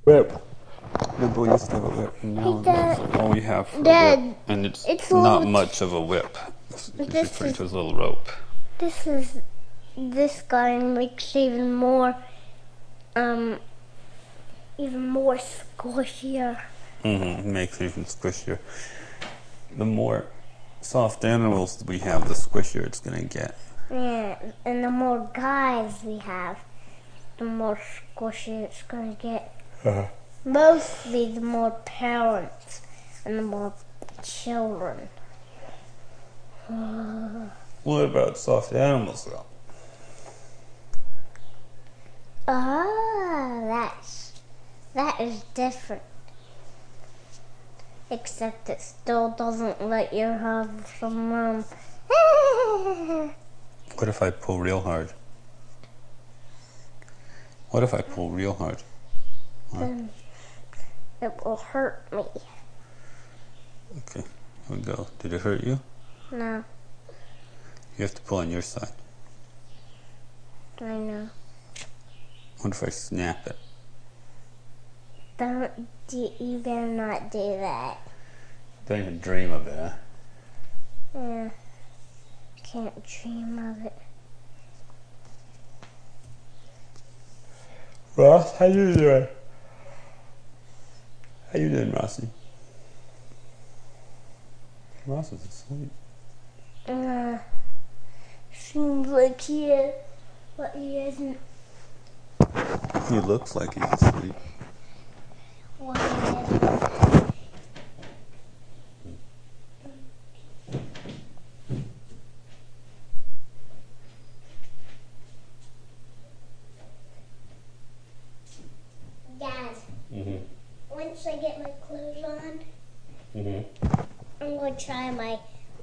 Whip. We used to have a whip, and now Hey, that's Dad. all we have for a Dad, whip. And it's it's a not little. much of a whip. It's This referring is to his little rope. this guy makes even more squishier. It makes it even squishier. The more soft animals we have, the squishier it's gonna get. Yeah, and the more guys we have, the more squishy it's gonna get. Mostly the more parents and the more children. What about soft animals, though? That is different. Except it still doesn't let you have some What if I pull real hard? What if I pull real hard? Then it will hurt me. Okay, here we go. Did it hurt you? No, You have to pull on your side. I know. What if I snap it? You better not do that. Don't even dream of it, huh? Yeah, can't dream of it. Ross, how you doing? How you doing, Rossi? Ross is asleep. Seems like he is, but he isn't. He looks like he's asleep. Well, he isn't. Dad, once I get my clothes on, I'm going to try my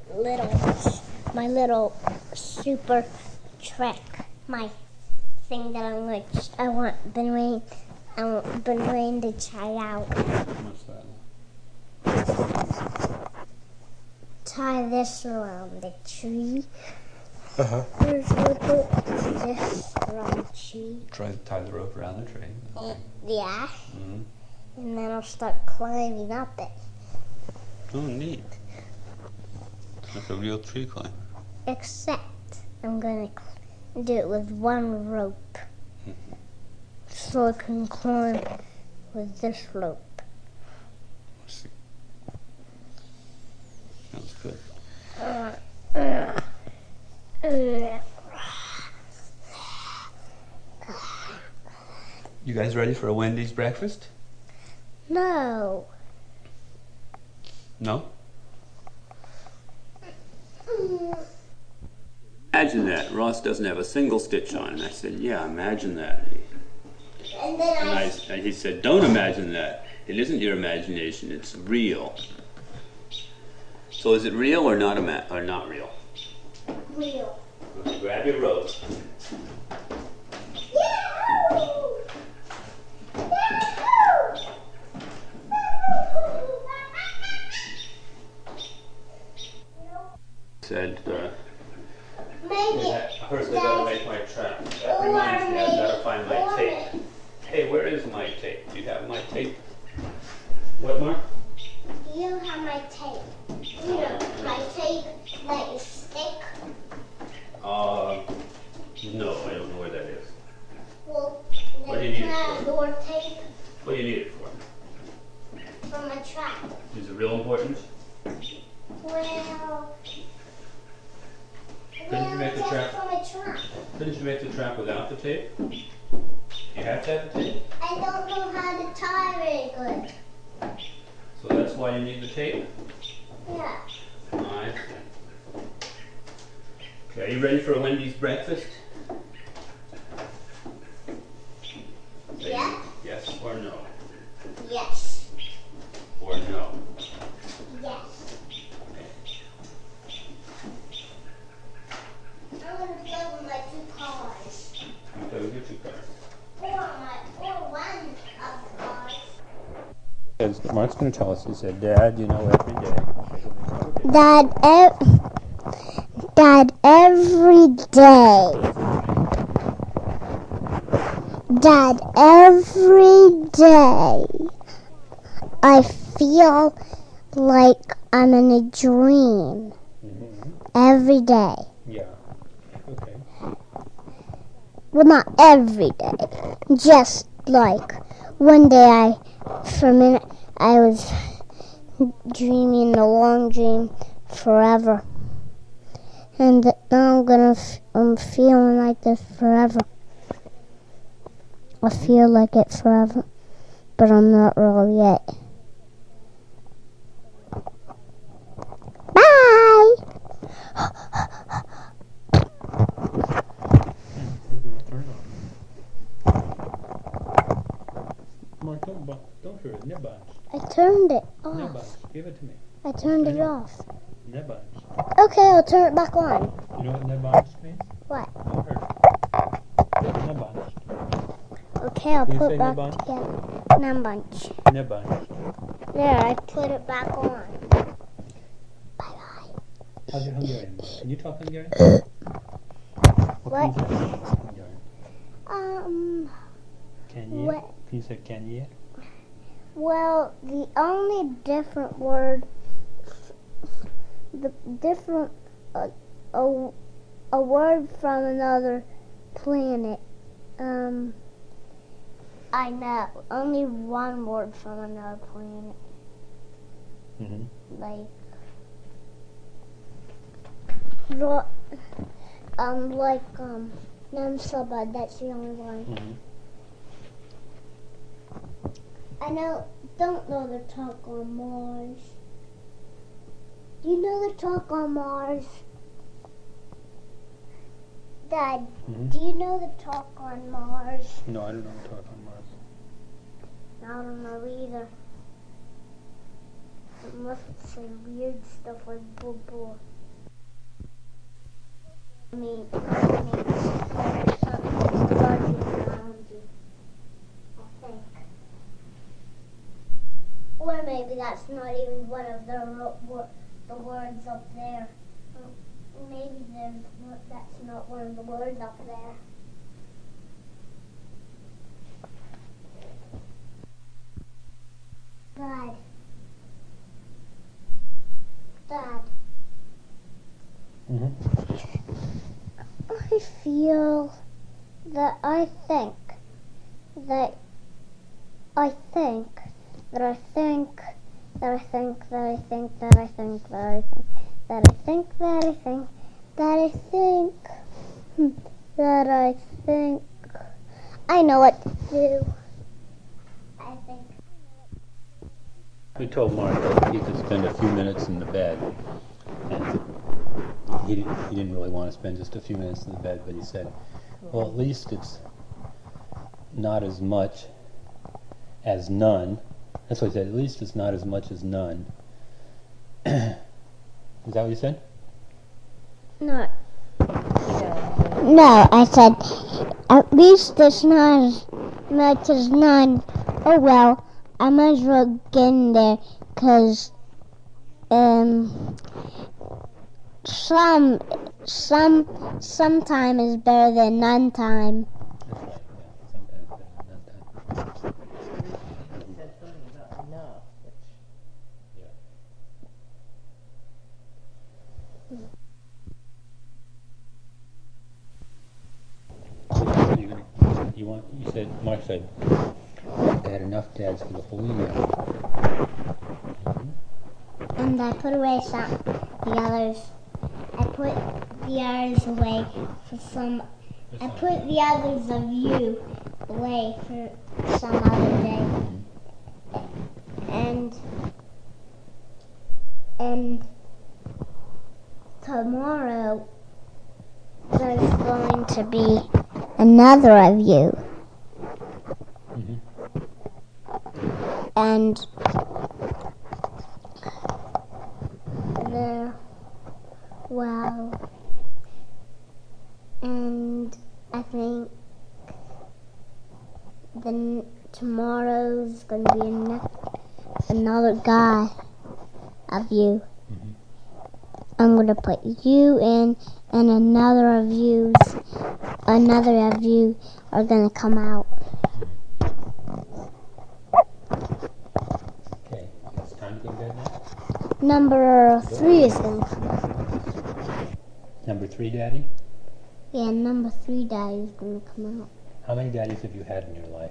little super trick, my thing that I want been waiting to try out. What's that? Tie this around the tree. Uh-huh. This around the tree. Try to tie the rope around the tree. Yeah. And then I'll start climbing up it. Oh, neat. Like a real tree climber. Except I'm going to do it with one rope. So I can climb with this rope. Let's see. Sounds good. You guys ready for a Wendy's breakfast? No. No? Imagine that. Ross doesn't have a single stitch on. And I said, yeah, imagine that. And then And he said, don't imagine that. It isn't your imagination. It's real. So is it real or not real? Real. Okay, grab your rope. Said, first I gotta make my trap. That reminds me, I gotta find my tape. Hey, where is my tape? Do you have my tape? What, Mark? You have my tape. You know, my tape that you stick. No, I don't know where that is. Well, What do you need it have for? your tape What do you need it for? for my trap. Is it real important? Well, Couldn't you make the that's trap? for my trap. Couldn't you make the trap without the tape? You have to have the tape? I don't know how to tie very good. So that's why you need the tape? Yeah. I see. Okay, are you ready for a Wendy's breakfast? Yeah? Yes or no? Yes. Or no? Yes. I'm going to play with my 2 cars. Okay, we'll get you cards. Or one of the cars. Mark's going to tell us, he said, Dad, you know, every day. Dad, every day Dad, every day I feel like I'm in a dream. Every day. Yeah. Okay. Well, not every day. Just like one day for a minute, I was dreaming a long dream forever. And now I'm feeling like this forever. I feel like it forever, but I'm not really yet. Bye! Mark, don't hurt it. Nebunch. I turned it off. Nebunch. Give it to me. I turned it off. Nebunch. Okay, I'll turn it back on. You know what nebunch means? What? Don't hurt it. Nebunch. Okay, I'll Can you put say it back nebunch? together. Nebunch. Nebunch. There, I put it back on. Bye-bye. How's your Hungarian? Can you talk Hungarian? What? Can you say Hungarian? Can you? What? Can you say can you? Well, the only different word, a word from another planet, I know. Only one word from another planet. Mm-hmm. Namsabad, that's the only one. Mm-hmm. I don't know the talk on Mars. Do you know the talk on Mars? Dad, Mm-hmm. do you know the talk on Mars? No, I don't know the talk on Mars. I don't know either. It must say weird stuff like blah blah. I mean, something buzzing around you, I think. Or maybe that's not even one of the words up there. Maybe that's not one of the words up there. Dad. Mm-hmm. I feel that I think that I think that I think that I think that I think that I think that I think that I think that I think that I think that I think I know what to do. I think. We told Mark that he could spend a few minutes in the bed, and he didn't really want to spend just a few minutes in the bed, but he said, well, at least it's not as much as none. That's what he said, at least it's not as much as none. Is that what you said? No. No, I said, at least it's not as much as none. Oh well, I might as well get in there, because sometime is better than none time. That's right, yeah. Sometimes better than none time. He said something about enough, which You said, Mark said, they had enough dads for the whole year. And I put away the others. I put the others away for some. I put the others of you away for some other day. And tomorrow there's going to be another of you. Mm-hmm. And there, well, and I think then tomorrow's going to be another guy of you. Mm-hmm. I'm going to put you in and another of you's another of you are gonna come out. Okay, it's time to go to bed now? Number 3 is gonna come out. Number 3, Daddy? Yeah, number 3 daddy is gonna come out. How many daddies have you had in your life?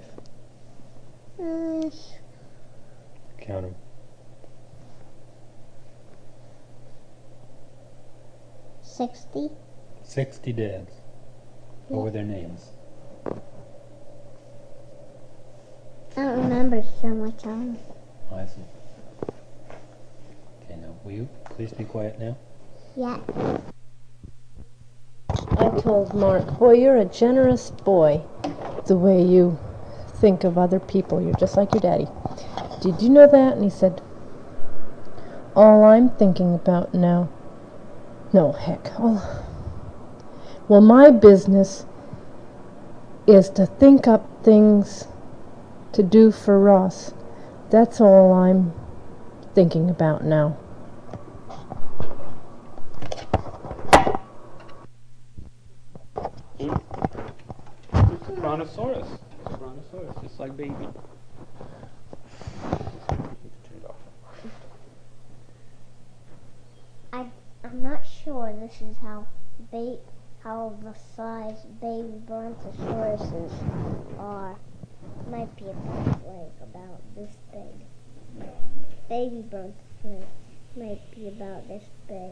Count them. 60. 60 dads. What were their names? I don't remember so much of them. Oh, I see. Okay, now, will you please be quiet now? Yeah. I told Mark, boy, you're a generous boy. The way you think of other people, you're just like your daddy. Did you know that? And he said, all I'm thinking about now. No, heck. Well, my business is to think up things to do for Ross. That's all I'm thinking about now. It's a brontosaurus. It's a brontosaurus, just like baby. I'm not sure this is how the size baby brontosauruses are. Might be about this big. Baby brontosaurus might be about this big.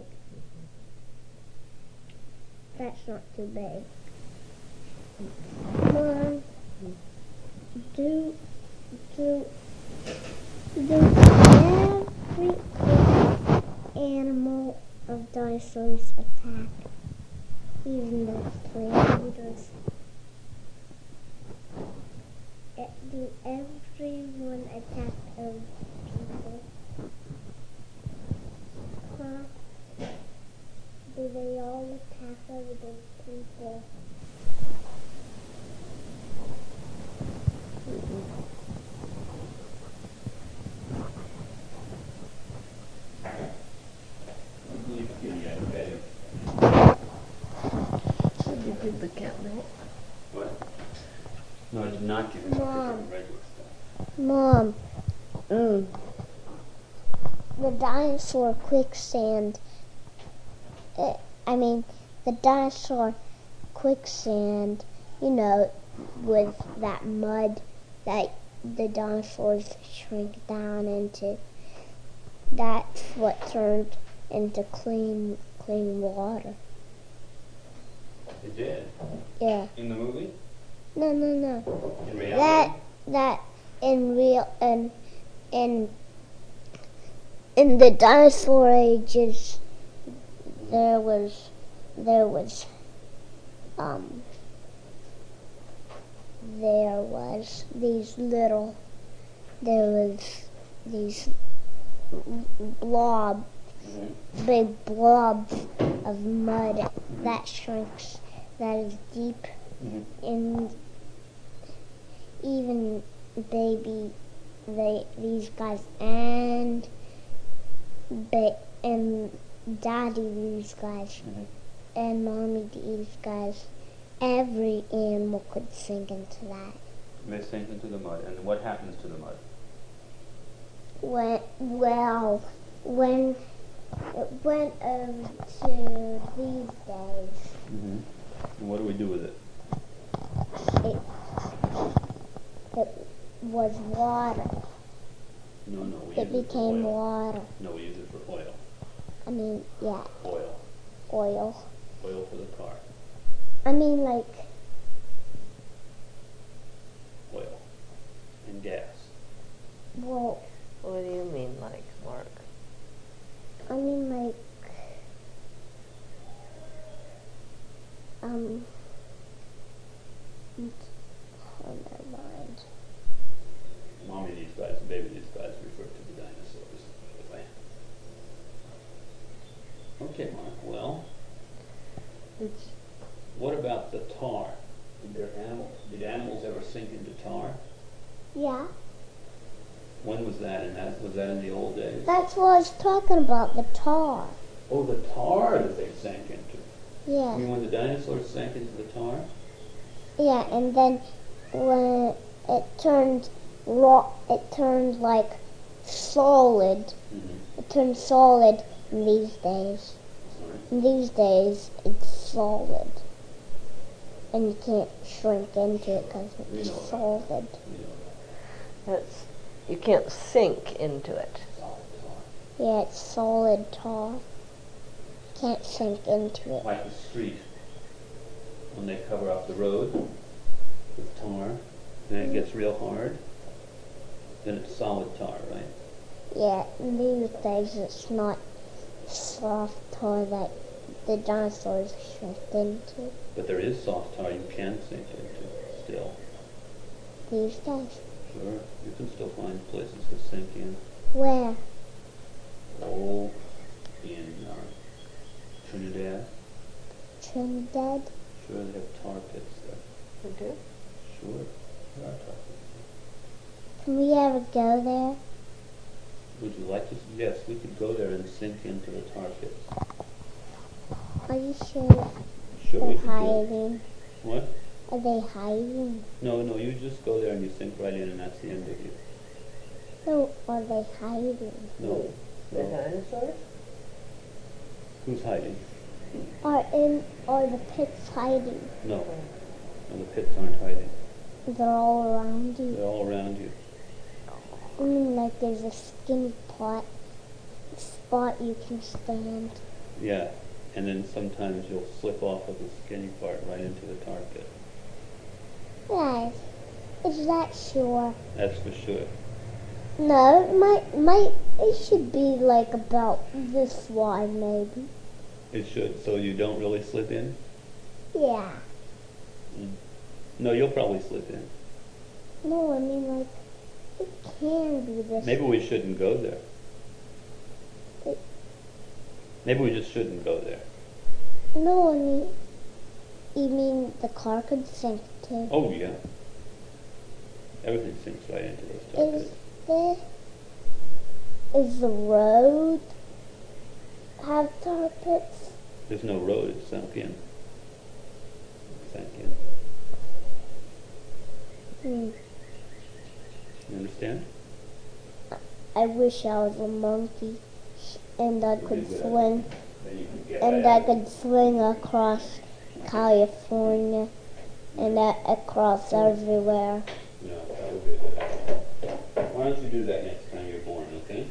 That's not too big. Mom, do every animal of dinosaurs attack? Even the predators. Do everyone attack other people? Huh? Do they all attack other people? You did the cat milk. What? No, I did not give him Mom. regular stuff. Mom. The dinosaur quicksand. The dinosaur quicksand, with that mud that the dinosaurs shrink down into. That's what turned into clean water. It did? Yeah. In the movie? No. In reality? That in the dinosaur ages there was these big blobs of mud that shrinks, that is deep, and even these guys and daddy these guys and mommy these guys, every animal could sink into that. They sink into the mud. And what happens to the mud? When it went over to these days, And what do we do with it? it was water. No, we It use became it for oil. water. No, we use it for oil. Yeah, Oil. oil. Oil for the car. Oil. And gas. Well, What do you mean, like, Mark? Oh, never mind. Mommy these guys and baby these guys refer to the dinosaurs, by the way. Okay, Mark, well, what about the tar? Did animals ever sink into tar? Yeah, When was that? Was that in the old days? that's what I was talking about, the tar. Oh, the tar that they sank into. Yeah. You mean when the dinosaurs sank into the tar? Yeah, and then when it turned like solid. Mm-hmm. It turned solid in these days. In these days, it's solid. And you can't shrink into it because it's solid. You can't sink into it. Yeah, it's solid tar. Can't sink into it. Like the street, when they cover up the road with tar, then it gets real hard, then it's solid tar, right? Yeah, in these days it's not soft tar that the dinosaurs shrunk into. But there is soft tar you can sink into still. These days. Sure, you can still find places to sink in. Where? Oh, in Trinidad. Trinidad? Sure, they have tar pits there. You do? Sure, there are tar pits. Can we ever go there? Would you like to? Yes, we could go there and sink into the tar pits. Are you sure Sure, we they're could do it. hiding? What? Are they hiding? No, you just go there and you sink right in and that's the end of you. No, are they hiding? No. The No. dinosaurs? Who's hiding? Are the pits hiding? No. No, the pits aren't hiding. They're all around you. They're all around you. I mean, like there's a skinny spot you can stand. Yeah. And then sometimes you'll slip off of the skinny part right into the tar pit. Guys, is that sure? That's for sure. No, it should be like about this wide maybe. It should, so you don't really slip in? Yeah. No, you'll probably slip in. No, I mean like, it can be this. Maybe we shouldn't go there. It- Maybe we just shouldn't go there. No, I mean, you mean the car could sink too? Oh, yeah. Everything sinks right into those tar Is pits. the road have tar pits? There's no road, it's sunk in. It sank in. You understand? I wish I was a monkey and I could good. swing Then you can get and right I out. could swing across California and across everywhere. No, that would be a good idea. Why don't you do that next time you're born, okay?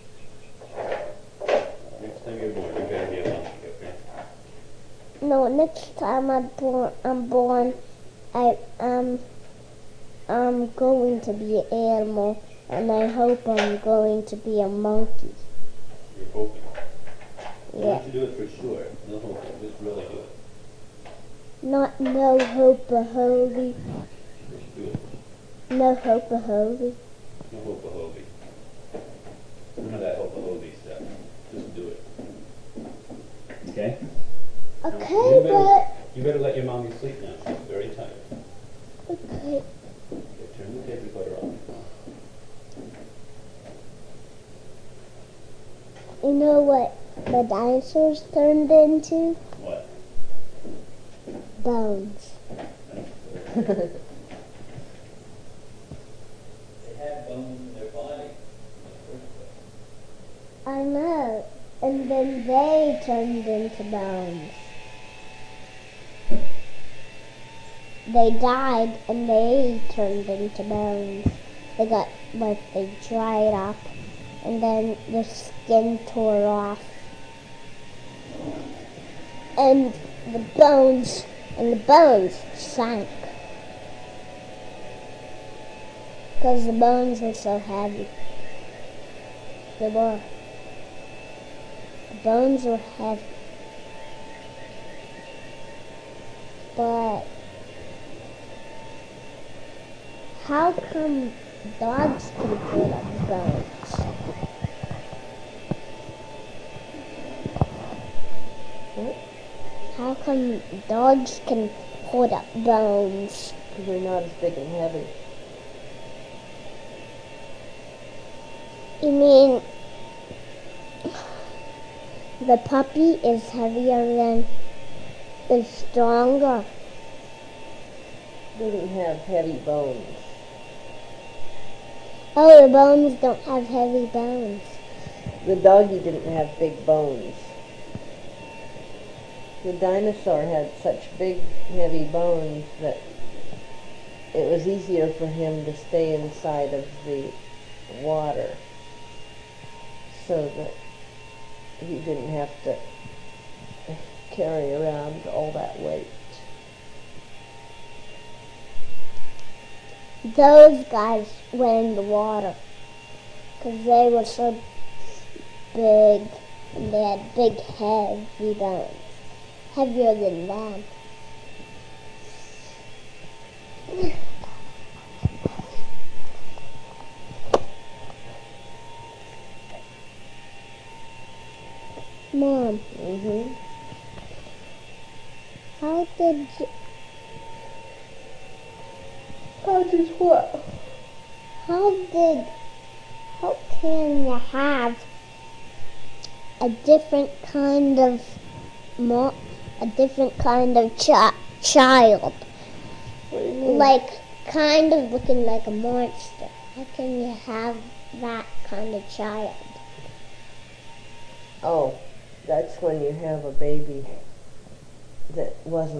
Next time you're born, you better be a monkey, okay? No, next time I'm born, I'm going to be an animal, and I hope I'm going to be a monkey. You're hoping. Why Yeah. don't you do it for sure? No hoping, just really do it. Not no hope-a-holy. Just do it. No hope-a-holy. No hope-a-hobie. None of that hope-a-hobie stuff. Just do it. Okay? Okay, but You better let your mommy sleep now. She's very tired. okay. Okay, turn the tape recorder off. You know what the dinosaurs turned into? What? Bones. They had bones in their body. I know. And then they turned into bones. They died and they turned into bones. They got, like, they dried up and then the skin tore off. And the bones sank. Because the bones were so heavy. They were. The bones were heavy. But how come dogs can put up bones? How come dogs can hold up bones? Because they're not as big and heavy. You mean the puppy is heavier than is stronger? didn't have heavy bones. Oh, the bones don't have heavy bones. The doggy didn't have big bones. The dinosaur had such big, heavy bones that it was easier for him to stay inside of the water so that he didn't have to carry around all that weight. Those guys went in the water because they were so big and they had big, heavy bones. Heavier than them. Mom, how did you... How did what? How can you have a different kind of child? What do you mean? Like, kind of looking like a monster. How can you have that kind of child? Oh, that's when you have a baby that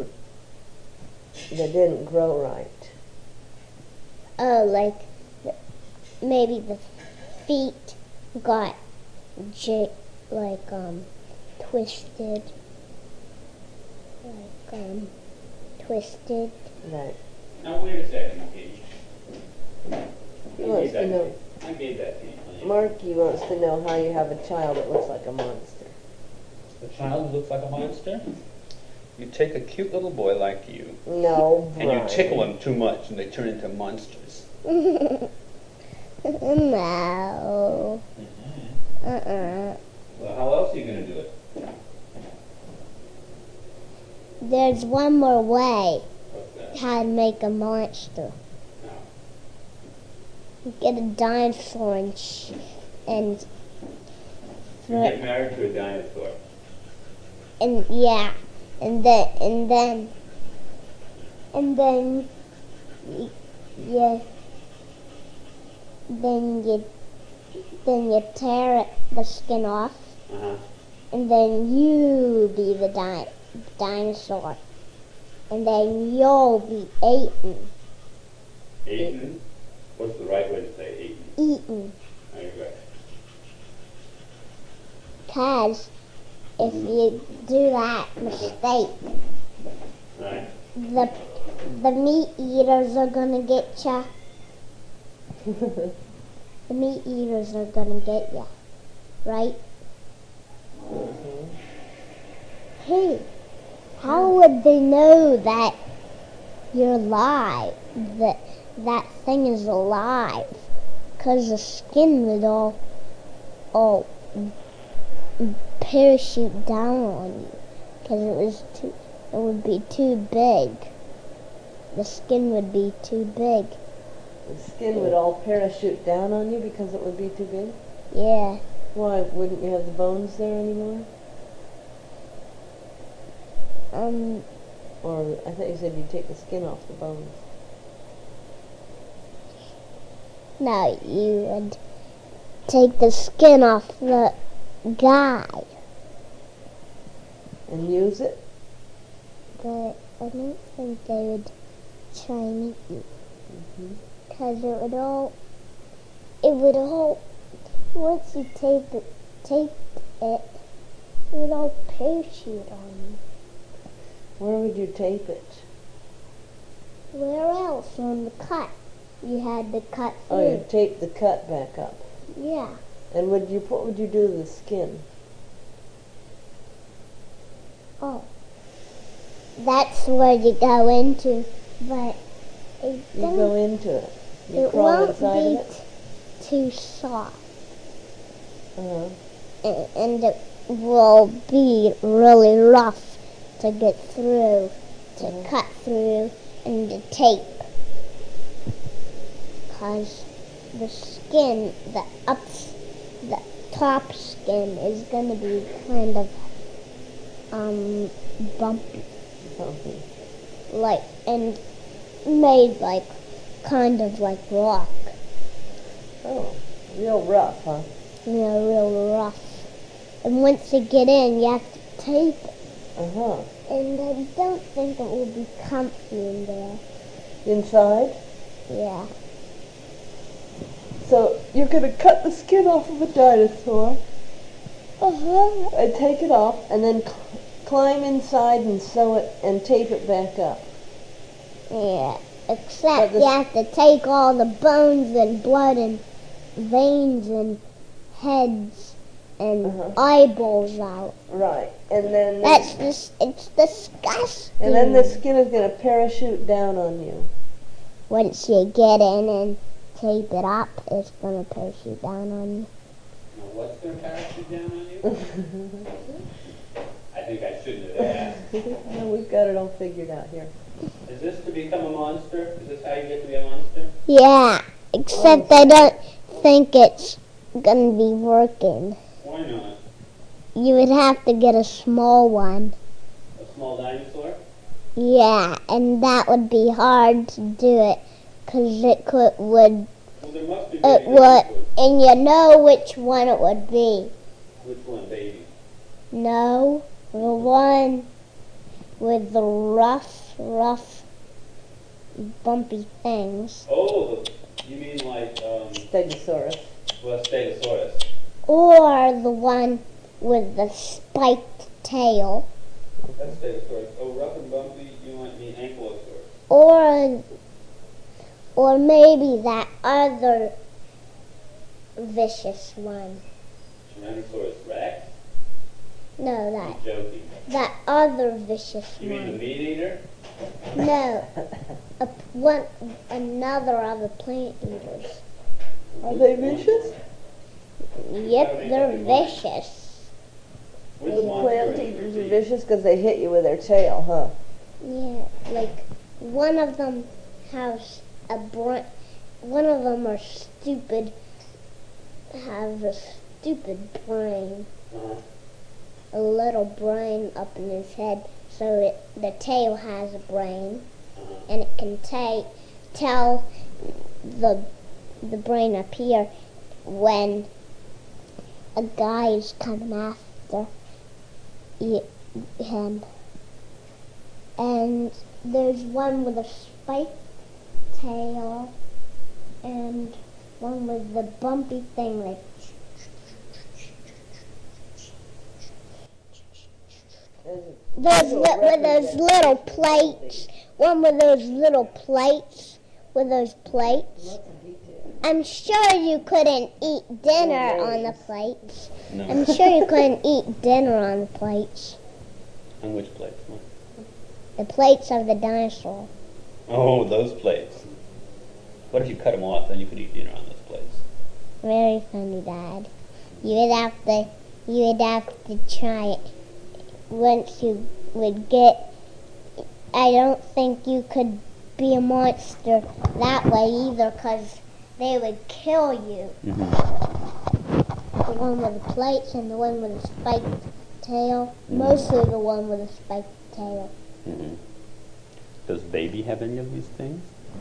didn't grow right. Oh, like, maybe the feet got, twisted. Twisted. Right. Now wait a second, Katie. He wants to know. I gave that to you. Marky wants to know how you have a child that looks like a monster. The child looks like a monster? You take a cute little boy like you, No, and you Brian. tickle them too much, and they turn into monsters. No. Well, how else are you going to do it? There's one more way What's that? how to make a monster. No. You get a dinosaur and You get married to a dinosaur. yeah, and then you tear the skin off, Uh-huh. and then you be the dinosaur, and then you'll be eaten. Eaten? What's the right way to say eaten? Eaten. I agree. Because if you do that mistake, Right? the meat eaters are gonna get ya. The meat eaters are gonna get ya, right? Hey, how would they know that you're alive? That thing is alive? 'Cause the skin would all parachute down on you. 'Cause it would be too big. The skin would be too big. The skin would all parachute down on you because it would be too big? Yeah. Why, wouldn't you have the bones there anymore? Or I thought you said you'd take the skin off the bones. No, you would take the skin off the guy. And use it? But I don't think they would try and eat you. Because it would all, once you tape it, it would all parachute on you. Where would you tape it? Where else? On the cut. You had to cut through. Oh, you'd tape the cut back up. Yeah. And what would you do to the skin? Oh. That's where you go into, but it You go into it. You it crawl won't inside be of it? too soft. Uh-huh. And it will be really rough to get through, to cut through, and to tape. Because the skin, the top skin is going to be kind of bumpy. Bumpy. Like, and made like kind of like rock. Oh, real rough, huh? Real rough. And once you get in, you have to tape it. Uh-huh. And I don't think it will be comfy in there. Inside? Yeah. So you're going to cut the skin off of a dinosaur Uh-huh. and take it off and then climb inside and sew it and tape it back up. Yeah. But Except the- you have to take all the bones and blood and veins and heads and Uh-huh. eyeballs out. Right. And then It's disgusting. and then the skin is going to parachute down on you. Once you get in and tape it up, it's gonna parachute down on you. Now, what's their parachute down on you? I think I shouldn't have asked. No, we've got it all figured out here. Is this to become a monster? Is this how you get to be a monster? Yeah, except I don't think it's gonna be working. Why not? You would have to get a small one. A small dinosaur? Yeah, and that would be hard to do it, 'cause would, Well, there must be it baby would, dinosaurs. and you know which one it would be. Which one, baby? No, the one with the rough, bumpy things. Oh, you mean like, Stegosaurus. well, Stegosaurus. Or the one with the spiked tail. That's Stegosaurus. Oh, rough and bumpy, you might mean Ankylosaurus. Or maybe that other vicious one. Tyrannosaurus Rex? No, I'm joking. that other vicious You mean the one. meat eater? No, another other plant eaters. Are they vicious? Yep, they're vicious. Which The monster plant are eaters you? are vicious because they hit you with their tail, huh? Yeah, like one of them has a brain. One of them are stupid. Have a stupid brain. Uh-huh. A little brain up in his head, so the tail has a brain, and it can tell the brain up here when a guy is coming after him. And there's one with a spiked tail, and one with the bumpy thing like. With those little plates. One with those little plates. With those plates. I'm sure you couldn't eat dinner on the plates. No. I'm sure you couldn't eat dinner on the plates. On which plates? What? The plates of the dinosaur. Oh, those plates. What if you cut them off? Then you could eat dinner on those plates. Very funny, Dad. You would have to try it. Once you would get, I don't think you could be a monster that way either, 'cause they would kill you. The one with the plates and the one with the spiked tail. Mostly the one with the spiked tail. Does baby have any of these things?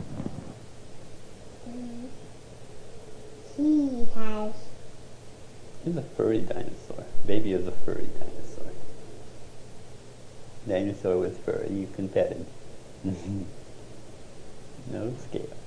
He has. He's a furry dinosaur. Baby is a furry dinosaur. Dinosaur with fur. You can pet him. No scale.